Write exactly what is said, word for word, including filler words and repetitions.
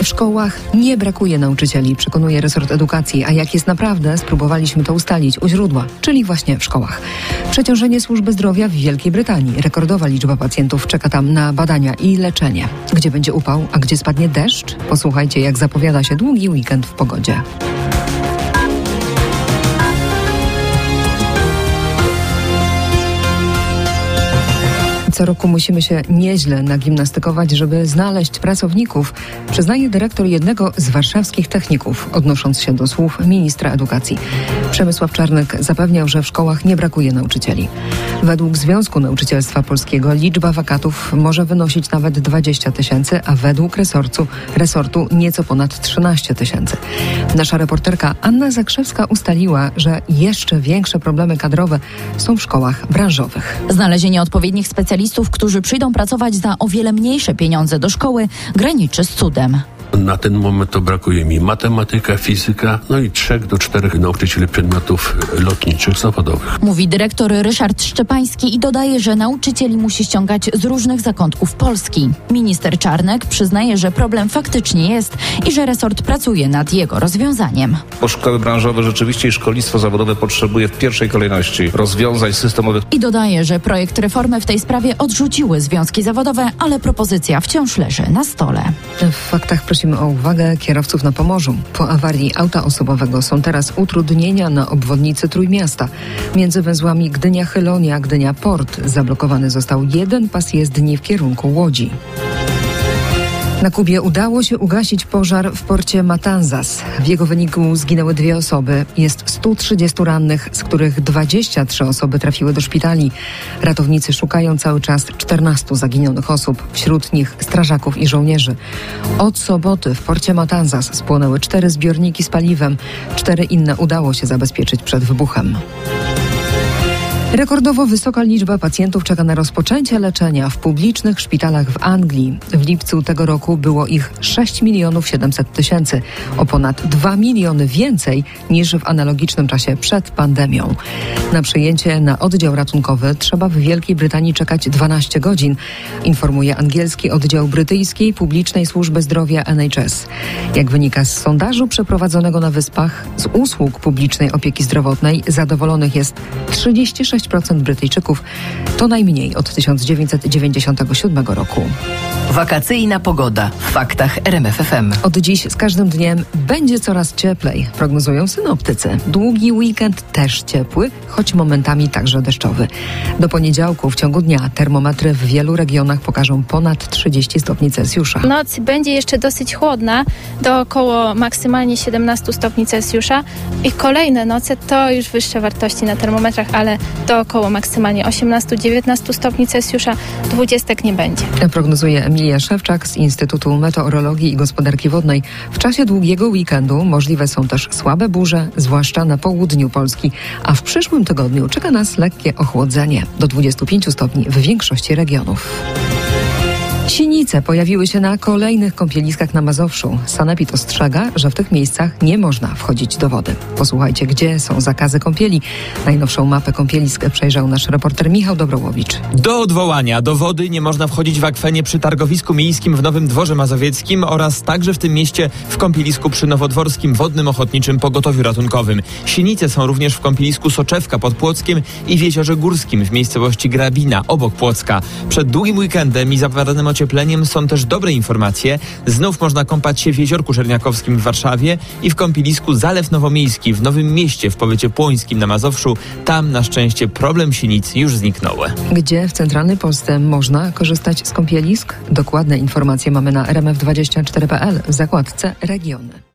W szkołach nie brakuje nauczycieli, przekonuje resort edukacji, a jak jest naprawdę, spróbowaliśmy to ustalić u źródła, czyli właśnie w szkołach. Przeciążenie służby zdrowia w Wielkiej Brytanii. Rekordowa liczba pacjentów czeka tam na badania i leczenie. Gdzie będzie upał, a gdzie spadnie deszcz? Posłuchajcie, jak zapowiada się długi weekend w pogodzie. Co roku musimy się nieźle nagimnastykować, żeby znaleźć pracowników, przyznaje dyrektor jednego z warszawskich techników, odnosząc się do słów ministra edukacji. Przemysław Czarnek zapewniał, że w szkołach nie brakuje nauczycieli. Według Związku Nauczycielstwa Polskiego liczba wakatów może wynosić nawet dwadzieścia tysięcy, a według resortu, resortu nieco ponad trzynaście tysięcy. Nasza reporterka Anna Zakrzewska ustaliła, że jeszcze większe problemy kadrowe są w szkołach branżowych. Znalezienie odpowiednich specjalistów, którzy przyjdą pracować za o wiele mniejsze pieniądze do szkoły, graniczy z cudem. Na ten moment to brakuje mi matematyka, fizyka, no i trzech do czterech nauczycieli przedmiotów lotniczych, zawodowych. Mówi dyrektor Ryszard Szczepański i dodaje, że nauczycieli musi ściągać z różnych zakątków Polski. Minister Czarnek przyznaje, że problem faktycznie jest i że resort pracuje nad jego rozwiązaniem. Bo szkoły branżowe rzeczywiście i szkolnictwo zawodowe potrzebuje w pierwszej kolejności rozwiązań systemowych. I dodaje, że projekt reformy w tej sprawie odrzuciły związki zawodowe, ale propozycja wciąż leży na stole. W faktach prosimy o uwagę kierowców na Pomorzu. Po awarii auta osobowego są teraz utrudnienia na obwodnicy Trójmiasta. Między węzłami Gdynia-Chylonia, Gdynia-Port zablokowany został jeden pas jezdni w kierunku Łodzi. Na Kubie udało się ugasić pożar w porcie Matanzas. W jego wyniku zginęły dwie osoby. Jest stu trzydziestu rannych, z których dwadzieścia trzy osoby trafiły do szpitali. Ratownicy szukają cały czas czternastu zaginionych osób, wśród nich strażaków i żołnierzy. Od soboty w porcie Matanzas spłonęły cztery zbiorniki z paliwem. Cztery inne udało się zabezpieczyć przed wybuchem. Rekordowo wysoka liczba pacjentów czeka na rozpoczęcie leczenia w publicznych szpitalach w Anglii. W lipcu tego roku było ich sześć milionów siedemset tysięcy, o ponad dwa miliony więcej niż w analogicznym czasie przed pandemią. Na przyjęcie na oddział ratunkowy trzeba w Wielkiej Brytanii czekać dwanaście godzin, informuje angielski oddział brytyjskiej publicznej służby zdrowia N H S. Jak wynika z sondażu przeprowadzonego na Wyspach, z usług publicznej opieki zdrowotnej zadowolonych jest trzydzieści sześć procent Brytyjczyków, to najmniej od tysiąc dziewięćset dziewięćdziesiątego siódmego roku. Wakacyjna pogoda w faktach R M F F M. Od dziś z każdym dniem będzie coraz cieplej, prognozują synoptycy. Długi weekend też ciepły, choć momentami także deszczowy. Do poniedziałku w ciągu dnia termometry w wielu regionach pokażą ponad trzydzieści stopni Celsjusza. Noc będzie jeszcze dosyć chłodna, do około maksymalnie siedemnaście stopni Celsjusza i kolejne noce to już wyższe wartości na termometrach, ale do około maksymalnie osiemnaście do dziewiętnastu stopni Celsjusza, dwudziestek nie będzie. Prognozuje Emilia Szewczak z Instytutu Meteorologii i Gospodarki Wodnej. W czasie długiego weekendu możliwe są też słabe burze, zwłaszcza na południu Polski, a w przyszłym tygodniu czeka nas lekkie ochłodzenie do dwudziestu pięciu stopni w większości regionów. Sinice pojawiły się na kolejnych kąpieliskach na Mazowszu. Sanepid ostrzega, że w tych miejscach nie można wchodzić do wody. Posłuchajcie, gdzie są zakazy kąpieli. Najnowszą mapę kąpielisk przejrzał nasz reporter Michał Dobrołowicz. Do odwołania do wody nie można wchodzić w akwenie przy targowisku miejskim w Nowym Dworze Mazowieckim oraz także w tym mieście w kąpielisku przy Nowodworskim Wodnym Ochotniczym Pogotowiu Ratunkowym. Sinice są również w kąpielisku Soczewka pod Płockiem i w Jeziorze Górskim w miejscowości Grabina obok Płocka. Przed długim weekendem i zapowiadanym ociepleniem są też dobre informacje. Znów można kąpać się w Jeziorku Czerniakowskim w Warszawie i w kąpielisku Zalew Nowomiejski w Nowym Mieście w powiecie płońskim na Mazowszu. Tam na szczęście problem sinic już zniknął. Gdzie w centralnej Polsce można korzystać z kąpielisk? Dokładne informacje mamy na r m f dwadzieścia cztery kropka p l w zakładce Regiony.